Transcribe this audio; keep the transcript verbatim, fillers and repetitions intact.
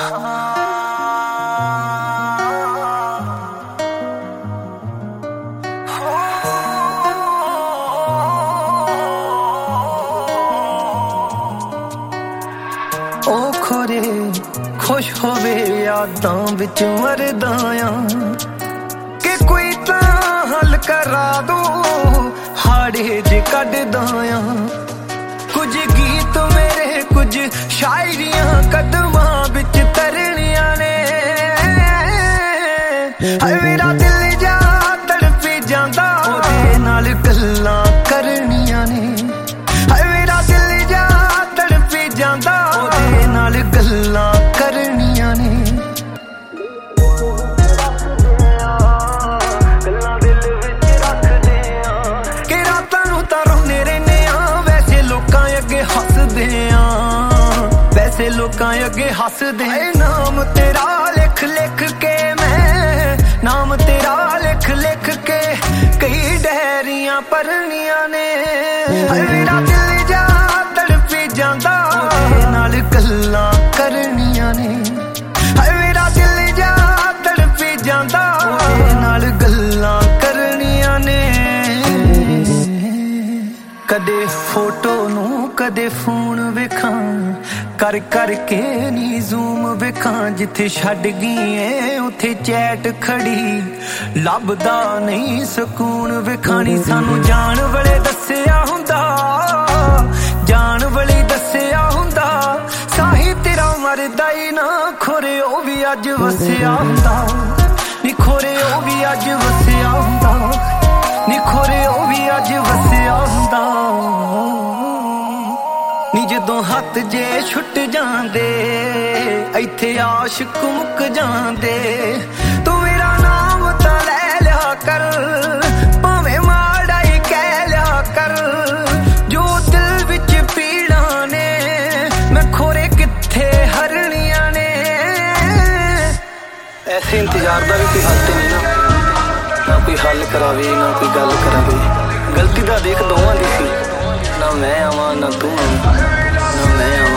ओ खोरे खुश होवे यादां विच मरदा आ कि कोई तां हल करा दो हाड़े जे कढदा आ कुछ गीत मेरे कुछ शायरियां कदमां विच तरनियां ने हाय मेरा दिल जा तड़पी जांदा ओदे नाल गल्लां करनियां ने हाय मेरा दिल जा तड़पी जांदा ओदे नाल गल्लां करनियां ने गल्लां दिल विच रखदे आ कि रातां नूं तां रोंदे रहने आ वैसे लोकां अगे हसदे आ वैसे लोकां अगे हसदे नाम तेरा लिख लिख के नाम तेरा लिख लिख के कई डायरियां भरनियां ने मेरा दिल जा तड़पी जांदा ओदे नाल गल्लां करनियां ने मेरा दिल जा तड़पी जांदा ओदे नाल गल्लां करनियां ने कदे फोटो नू कदे फोन वेखां कर कर के नी जूम वेखां जिथे छड्ड गई ऐ उथे चैट खड़ी लभदा नहीं सकून वेखानी सानू जान वाले दस्सिया हुंदा जान वाले दस्सिया हुंदा साही तेरा मरदा ही ना खोरे ओ भी अज वसिया हुंदा नी खोरे ओ भी अज वसिया हुंदा नी खोरे ओ भी अज वसिया हुंदा नी जदों हत्थ जे छुट जांदे इत्थे आशिक मुक जांदे तू मेरा नाम तां लै लिया कर भावें माड़ा ही कह लिया कर जो दिल विच पीड़ां ने मैं खोरे कित्थे हरनियां ने ऐसे इंतजार दा भी कोई हल ते नहीं ना ना कोई हल करावे ना कोई गल करावे गलती दा देख दोवां दी सी ना मैं आवां ना तू ना मैं